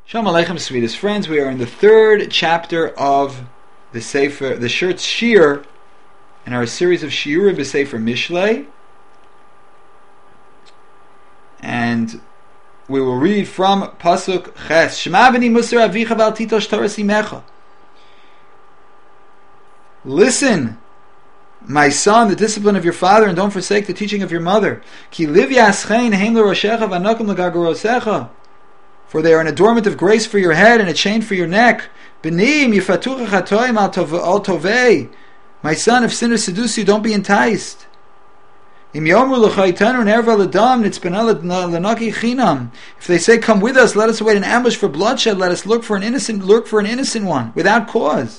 Shalom Aleichem, sweetest friends. We are in the third chapter of the Sefer, the Shirt's Shir, in our series of Shiurim b'Sefer Mishlei, and we will read from Pasuk Ches. Shema b'ni Musar avicha v'al titosh Torah simecha. Listen, my son, the discipline of your father, and don't forsake the teaching of your mother. Ki liv yaschein heim l'roshecha v'anakim l'gargarosecha. For they are an adornment of grace for your head and a chain for your neck. B'nim yifatucha chatoim al tovei. My son, if sinners seduce you, don't be enticed. Im yomru l'chaytanu nerva l'dam nitzpena l'naki chinam. If they say, "Come with us, let us await an ambush for bloodshed. Let us look for an innocent one without cause."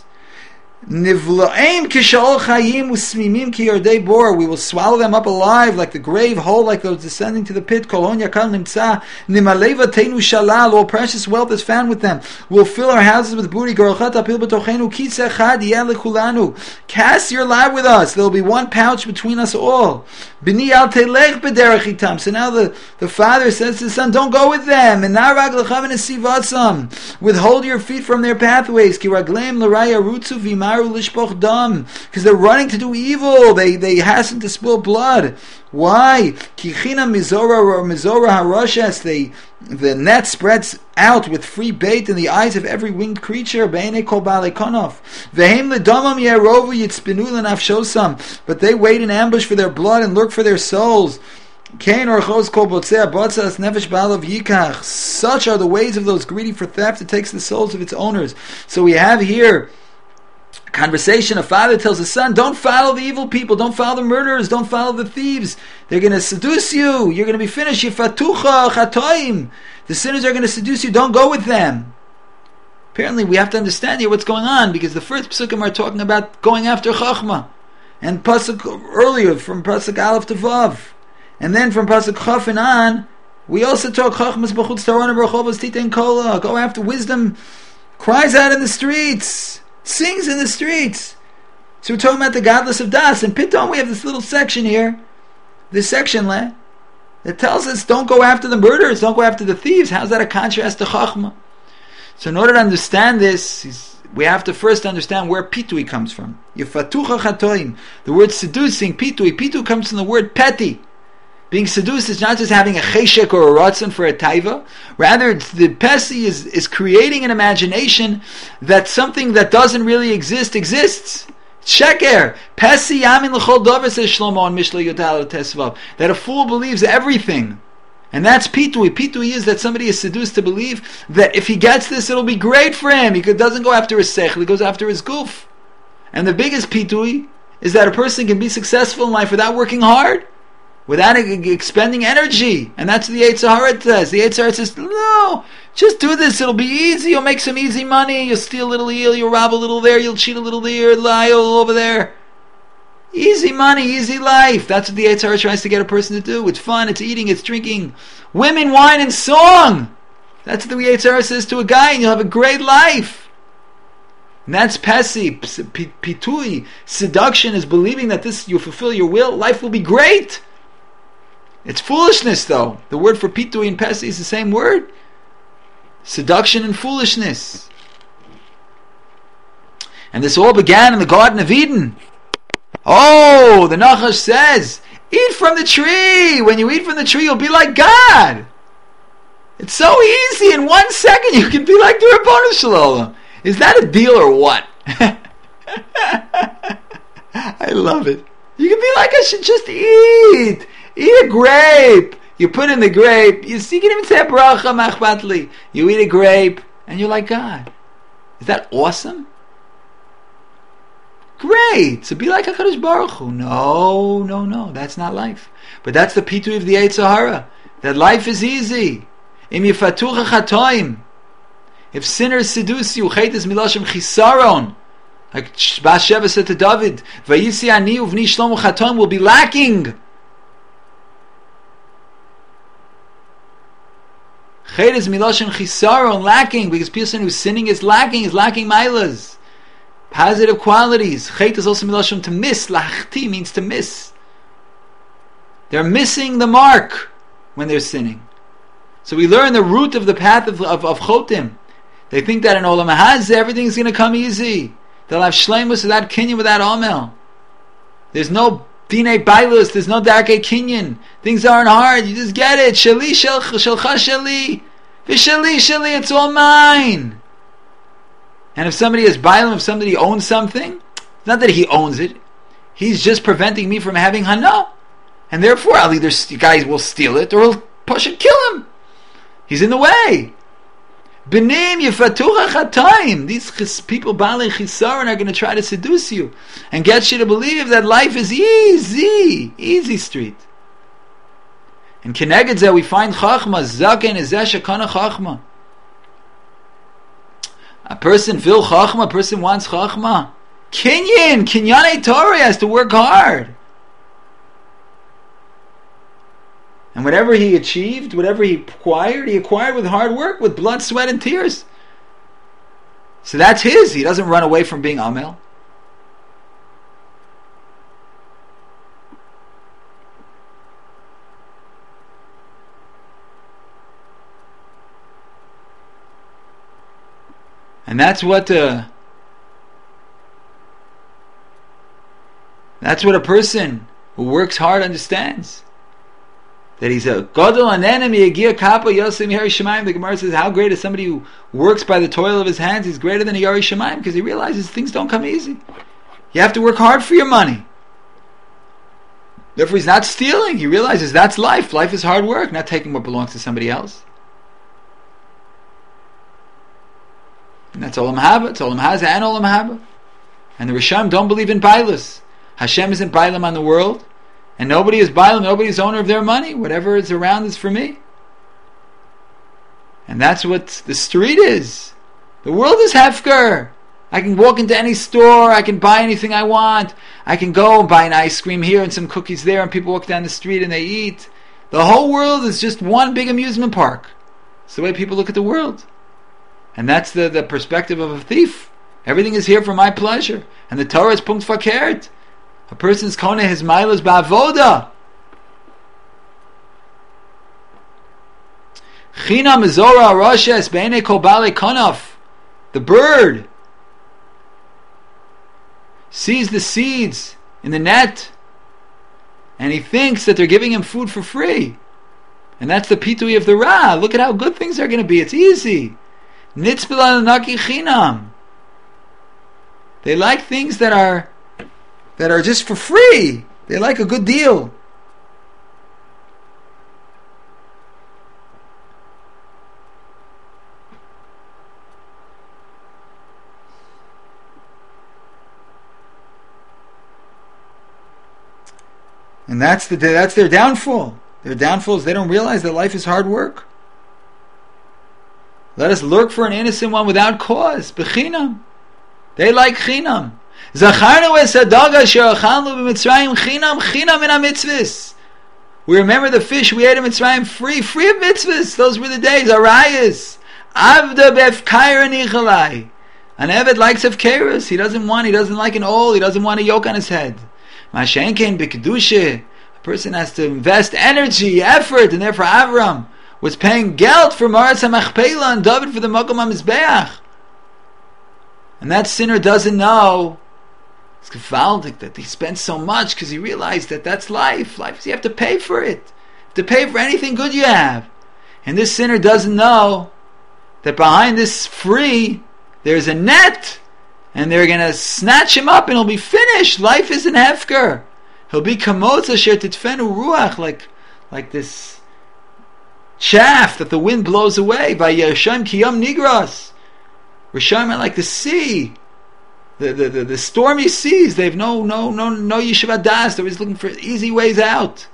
Nivlaim kishol chayim usmimim ki yardei bor. We will swallow them up alive like the grave, whole like those descending to the pit. Kolon yakal nimtza nimaleva teinu shalal. All precious wealth is found with them. We'll fill our houses with booty. Garochat apil b'tochenu kiseh chad yeh lekulanu. Cast your lot with us. There will be one pouch between us all. B'ni al telech b'derech itam. So now the father says to the son, "Don't go with them." And narag lechaven esivatzam. Withhold your feet from their pathways. Ki ragleim l'raya rutzu v'imar. Because they're running to do evil. They hasten to spill blood. Why? Kichina mizora or mizora haroshes. The net spreads out with free bait in the eyes of every winged creature. Be'enei kol ba'alei konof. Vehem ledomam yerovu yitzpinu lenafshosam. But they wait in ambush for their blood and lurk for their souls. Kain orchos kol botzeh botzas nefesh ba'alav yikach. Such are the ways of those greedy for theft. It takes the souls of its owners. So we have here conversation. A father tells his son, "Don't follow the evil people, don't follow the murderers, don't follow the thieves. They're going to seduce you. You're going to be finished. Yifatucha chatoim. The sinners are going to seduce you. Don't go with them." Apparently we have to understand here what's going on, because the first psukim are talking about going after chachma, and pasuk earlier from pasuk aleph to vav, and then from pasuk chaf and on we also talk chachmas b'chutz taron b'rechovos titein kola. Go after wisdom, cries out in the streets, sings in the streets. So we're talking about the godless of Das, and Piton we have this little section here, this section that tells us don't go after the murderers, don't go after the thieves. How's that a contrast to Chachma? So in order to understand this, we have to first understand where Pitui comes from. Yifatucha chatoim. The word seducing, Pitui. Pitui comes from the word petty. Being seduced is not just having a cheshek or a ratzon for a taiva. Rather, the pesi is creating an imagination that something that doesn't really exist exists. Sheker. Pesi yamin l'chol dover, says Shlomo on Mishlei Yudal Tesvav. That a fool believes everything. And that's pitui. Pitui is that somebody is seduced to believe that if he gets this, it'll be great for him. He doesn't go after his sechel, he goes after his goof. And the biggest pitui is that a person can be successful in life without working hard, without expending energy. And that's what the Yetzer Hara says. The Yetzer Hara says, no, just do this, it'll be easy, you'll make some easy money, you'll steal a little here, you'll rob a little there, you'll cheat a little there, lie all over there. Easy money, easy life. That's what the Yetzer Hara tries to get a person to do. It's fun, it's eating, it's drinking. Women, wine, and song. That's what the Yetzer Hara says to a guy, and you'll have a great life. And that's pesi, pitui. Seduction is believing that this, you'll fulfill your will, life will be great. It's foolishness, though. The word for pitui and pesi is the same word. Seduction and foolishness. And this all began in the Garden of Eden. Oh, the Nachash says, eat from the tree. When you eat from the tree, you'll be like God. It's so easy. In 1 second, you can be like the Rabbanu Shalom. Is that a deal or what? I love it. You can be like, I should just eat. Eat a grape. You put in the grape. You can even say bracha machbatli. You eat a grape, and you're like God. Is that awesome? Great. So be like HaKadosh Baruch Hu. No. That's not life. But that's the pitui of the Yetzer Hara. That life is easy. Im yifatucha chatoim. If sinners seduce you, chet is milashim chisaron. Like Bathsheba said to David, Vayisi ani uvni shlomo chatoim will be lacking. Chet is milashim chisaron, lacking, because person who's sinning is lacking mailas, positive qualities. Chet is also milashim to miss. Lachti means to miss. They're missing the mark when they're sinning. So we learn the root of the path of chotim. They think that in Olam Hazeh everything's going to come easy. They'll have shleimus without kinyan, without amel. There's no dinei bailus, there's no darkei kinyan. Things aren't hard, you just get it. Shali shelcha shali. V'shali shali, it's all mine. And if somebody is bailim, if somebody owns something, it's not that he owns it. He's just preventing me from having hana. And therefore, I'll either, guys will steal it, or he'll push and kill him. He's in the way. B'nim yifatucha chatayim. These people baalei chisaron are going to try to seduce you and get you to believe that life is easy street. And keneged zeh we find chachma, zaken is zeh shekana chachma. A person will chachma, a person wants chachma. Kinyanei Torah has to work hard. And whatever he achieved, whatever he acquired with hard work, with blood, sweat, and tears. So that's his. He doesn't run away from being Amel. And that's what a person who works hard understands. That he's a gadol an enemy, a gir kappa yosim yari shemaim. The Gemara says, how great is somebody who works by the toil of his hands? He's greater than a yari shemaim, because he realizes things don't come easy. You have to work hard for your money. Therefore, he's not stealing. He realizes that's life. Life is hard work, not taking what belongs to somebody else. And that's Olam Haba. It's Olam Hazeh and Olam Haba. And the Risham don't believe in bailus. Hashem isn't bailam on the world. And nobody is bailam, nobody is owner of their money. Whatever is around is for me. And that's what the street is. The world is hefker. I can walk into any store, I can buy anything I want. I can go and buy an ice cream here and some cookies there, and people walk down the street and they eat. The whole world is just one big amusement park. It's the way people look at the world. And that's the perspective of a thief. Everything is here for my pleasure. And the Torah is punkt fakert. A person's kone his milas ba'avoda. China mizora aroshes be'enei kol balei kanaf. The bird sees the seeds in the net and he thinks that they're giving him food for free. And that's the pitui of the Ra. Look at how good things are going to be. It's easy. Nitzbel al naki chinam. They like things that are just for free. They like a good deal. And that's their downfall. Their downfall is they don't realize that life is hard work. Let us lurk for an innocent one without cause. Bechinam. They like chinam. Zacharnu es hadaga she'achalnu b'Mitzrayim chinam in ha-mitzvahs. We remember the fish we ate in Mitzrayim free of mitzvahs. Those were the days. Arayas. Avda b'efkaira nichalai. An Eved likes efkairus. He doesn't like an owl. He doesn't want a yoke on his head. Mashenkein b'kedusha. A person has to invest energy, effort, and therefore Avram was paying geld for Maratz HaMachpelah and David for the Makom HaMizbeach. And that sinner doesn't know, it's gewaltig that he spent so much because he realized that that's life. Life is you have to pay for it. You have to pay for anything good you have. And this sinner doesn't know that behind this free, there's a net, and they're going to snatch him up and he'll be finished. Life isn't hefker. He'll be kamotz asher titfenu ruach, like this chaff that the wind blows away. By Yerushalayim kiyam nigras. Rishayim are like the sea, the stormy seas. They have no yeshiva das. They're always looking for easy ways out.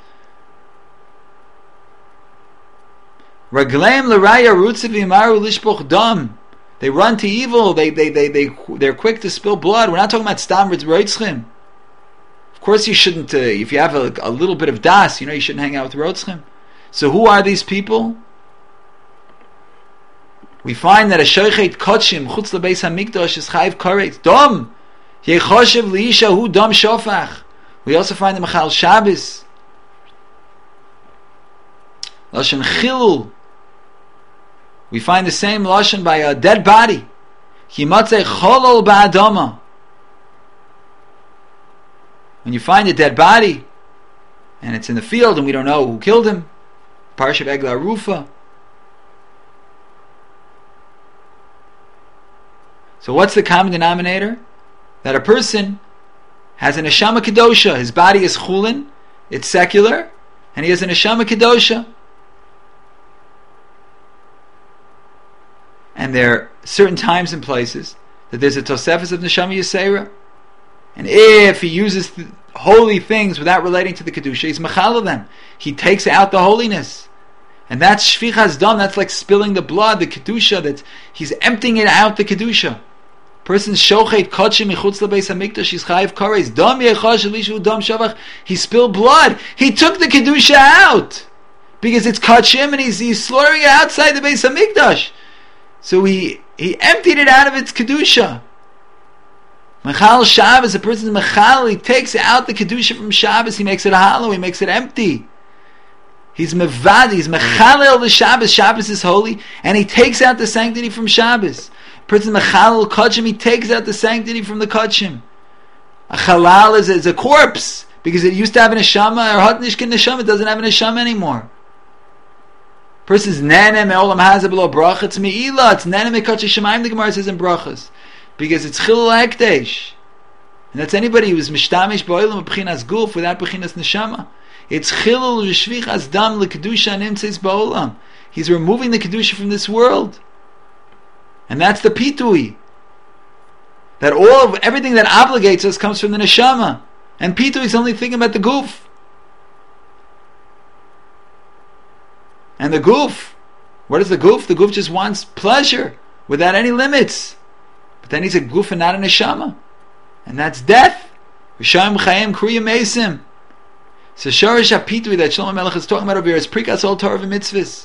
Ragleim l'raya rutziv yimaru lishpoch dam. They run to evil. They're quick to spill blood. We're not talking about stam rotzchim. Of course, you shouldn't. If you have a little bit of das, you shouldn't hang out with rotzchim. So who are these people? We find that a shoichet kotshim chutz lebeis hamikdash is chayv karet dom yechoshev liisha hu dom shofach. We also find the Machal Shabbos lashon chilul. We find the same lashon by a dead body. Himatzei cholol ba'adama. When you find a dead body, and it's in the field, and we don't know who killed him, Parshat Eglah Rufa. So what's the common denominator? That a person has an neshama kedosha. His body is chulin, it's secular, and he has a neshama kedosha. And there are certain times and places that there's a tosefes of neshama yisera. And if he uses holy things without relating to the kedusha, he's mechala them. He takes out the holiness. And that's shvichas dam, that's like spilling the blood, the kedusha, that he's emptying it out, the kedusha. Person shochet kachim michutz lebeis hamikdash, he's chayiv kares dam yechash elishu dam shavach. He spilled blood. He took the kedusha out because it's kachim, and he's slaughtering it outside the beis hamikdash. So he emptied it out of its kedusha. Mechal Shabbos, a person's mechal, he takes out the kedusha from Shabbos, he makes it hollow, he makes it empty. He's mevad, he's mechalel the Shabbos. Shabbos is holy, and he takes out the sanctity from Shabbos. Person mechalel kachim, he takes out the sanctity from the kachim. A halal is a corpse because it used to have a neshama, or hatnishkin neshama, it doesn't have a neshama anymore. Person's nene me'olam hazeh below bracha, it's me'ilah, it's nene me'kachim shemayim, the Gemara says in brachas, because it's chilul hekdesh, and that's anybody who is mishtamish ba'olam b'chinas guf without b'chinas neshama. It's chilul v'shvichas dam l'kedusha nimtzis ba'olam. He's removing the kedusha from this world. And that's the pitui. That everything that obligates us comes from the neshama. And pitui is only thinking about the guf. And the guf, what is the guf? The guf just wants pleasure without any limits. But then he's a guf and not a neshama. And that's death. Rishayim chayim kriyim mesim. So Shorish HaPitui that Shlomo Melech is talking about over here is Prikas Ol Torah v'Mitzvahs.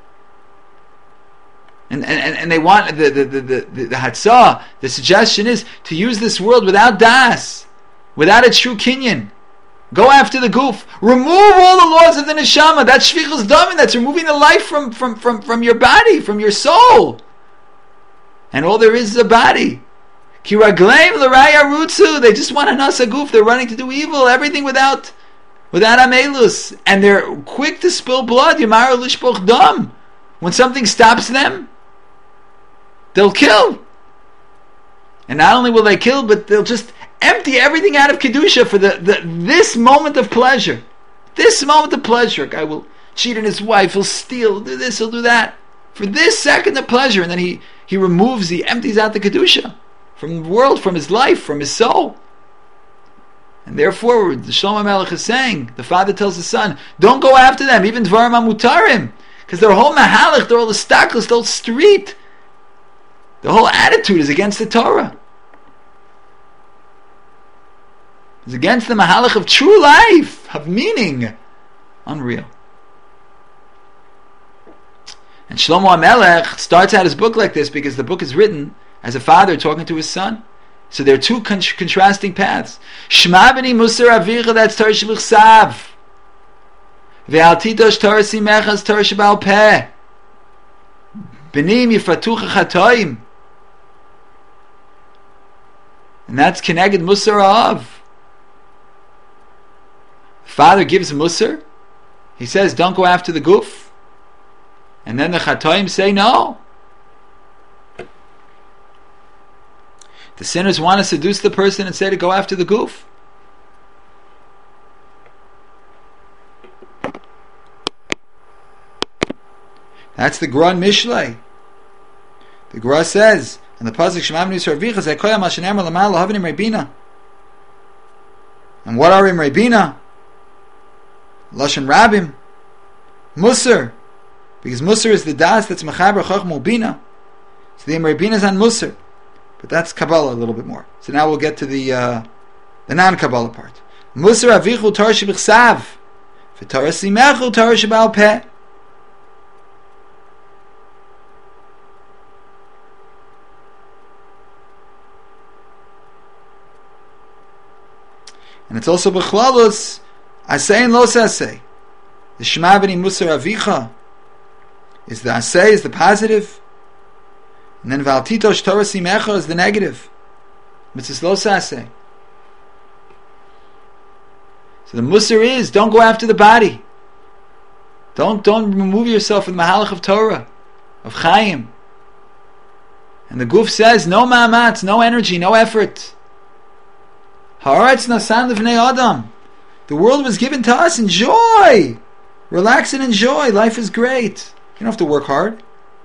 And they want the Hatzah, the suggestion is to use this world without das, without a true kinyan. Go after the guf. Remove all the laws of the neshama. That's shvichus damin. That's removing the life from your body, from your soul. And all there is a body. Ki ragleim l'raya rutzu. They just want to nasa guf. They're running to do evil. Everything without amelus. And they're quick to spill blood. Yamaru lishpoch dam. When something stops them, they'll kill. And not only will they kill, but they'll just empty everything out of kedusha for this moment of pleasure. This moment of pleasure. A guy will cheat on his wife, he'll steal, he'll do this, he'll do that. For this second of pleasure, and then he empties out the kedusha from the world, from his life, from his soul. And therefore, the Shlomo Melech is saying, the father tells the son, don't go after them, even dvarim amutarim, because their whole mahalach, their whole staklis, their whole street, the whole attitude is against the Torah. It's against the mahalach of true life, of meaning. Unreal. And Shlomo HaMelech starts out his book like this because the book is written as a father talking to his son. So there are two contrasting paths. Shema b'ni musar avicha, that's Torah sheb'chsav. Ve'al titosh Torah simechas Torah sheba'al peh. B'nim yifatucha chatoim. And that's keneged musar ha'av. Father gives musar. He says, don't go after the guf. And then the chatoim say no. The sinners want to seduce the person and say to go after the guf. That's the Gra in Mishlei. The Gra says, and the pasuk Shema b'ni Yisrael avicha zekoyam al shenemar l'mal l'havnim reibina. And what are im reibina? Lashon rabim, musar, because musar is the das that's mechaber chachma ubina. So the im reibina is on musar. But that's Kabbalah a little bit more. So now we'll get to the non-Kabbalah part. Musar avichu Torah sheb'chsav, v'Torah simechu Torah sheba'al peh. And it's also b'chlalus asay and lo sasay. The Shema b'ni Musar avicha is the aseh, is the positive. And then Valtitosh Torah Simecha is the negative. Mitzvahs lo aseh. So the musar is, don't go after the body. Don't remove yourself from the mahalach of Torah, of Chaim. And the Guf says, no ma'amatz, no energy, no effort. Haaretz nasan levnei Adam. The world was given to us, enjoy! Relax and enjoy, life is great. You don't have to work hard.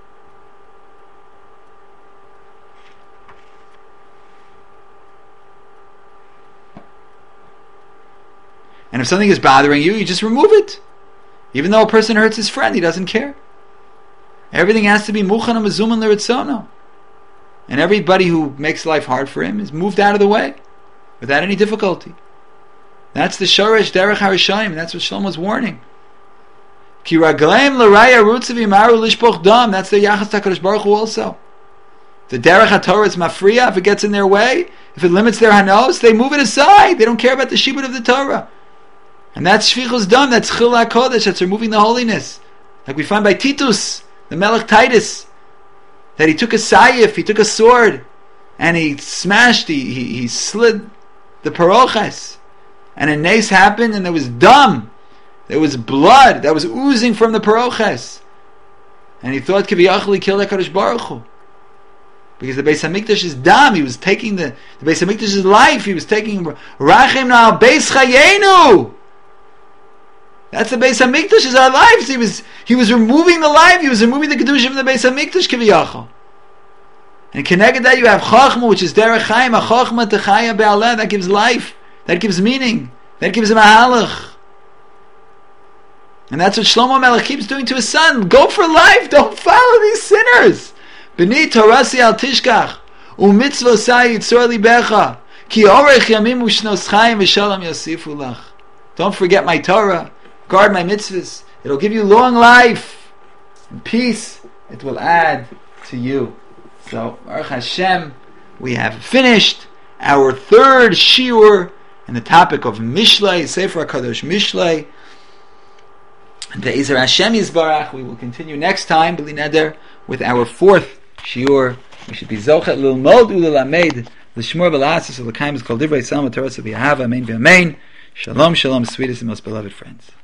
And if something is bothering you, you just remove it. Even though a person hurts his friend, he doesn't care. Everything has to be muchan and mezuman l'ritzono. And everybody who makes life hard for him is moved out of the way without any difficulty. That's the shoresh derech harishayim. That's what Shlomo was warning. Ki ragleim l'raya rutzav yimaru lishpoch dam. That's the yachas HaKadosh Baruch Hu also. The derech HaTorah is mafriya. If it gets in their way, if it limits their hanos, they move it aside. They don't care about the shibud of the Torah. And that's shvichus dam. That's chil HaKodesh. That's removing the holiness. Like we find by Titus, the Melech Titus, that he took a sayif, he took a sword, and he smashed, he slid the paroches. And a nace happened, and there was dam. There was blood that was oozing from the paroches. And he thought Kiviyachli killed HaKadosh Baruch Hu. Because the Beis HaMikdash is dam. He was taking the Beis HaMikdash's life. He was taking Rachim na Beis Chayenu. That's the Beis HaMikdash is our lives. He was removing the life. He was removing the kedusha from the Beis HaMikdash Kiviyachol. And connected that you have Chachma, which is Derech Chaim, a Chachma Techaya Be'aleh, that gives life, that gives meaning, that gives him a halach. And that's what Shlomo Melech keeps doing to his son. Go for life. Don't follow these sinners. B'ni Torasi al tishkach, u'mitzvah sai yitzor libecha, ki orech yamim u'shnos chaim v'shalom yosifu lach. Don't forget my Torah. Guard my mitzvahs. It'll give you long life and peace. It will add to you. So, Baruch Hashem, we have finished our third shiur in the topic of Mishlei, Sefer HaKadosh Mishlei. And Be'ezer Hashem Yisbarach, we will continue next time, B'li Neder, with our fourth shiur. We should be Zochet L'Lmod U'L'Lamed L'Shmor V'L'Asis U'L'Kaim Is Kol Divrei Salma Torah V'Yahava Amen V'Amen. Shalom, shalom, sweetest and most beloved friends.